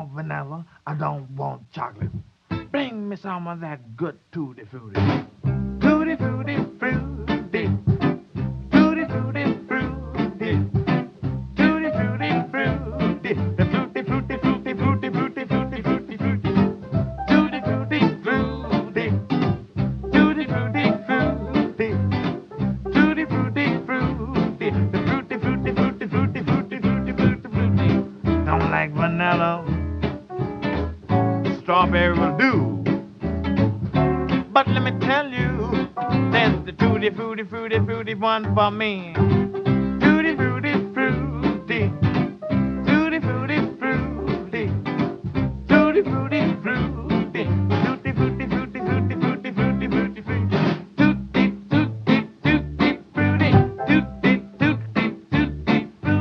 want vanilla. I don't want chocolate. Bring me some of that good tutti frutti. Tutti frutti frutti. Tutti frutti frutti. Tutti frutti frutti. The fruity fruity fruity fruity fruity fruity fruity fruity. Tutti frutti frutti. Tutti frutti frutti. Tutti frutti frutti. The fruity fruity fruity fruity fruity fruity fruity fruity. Don't like vanilla. Strawberry will do. But let me tell you, there's the tutti fruity fruity fruity one for me.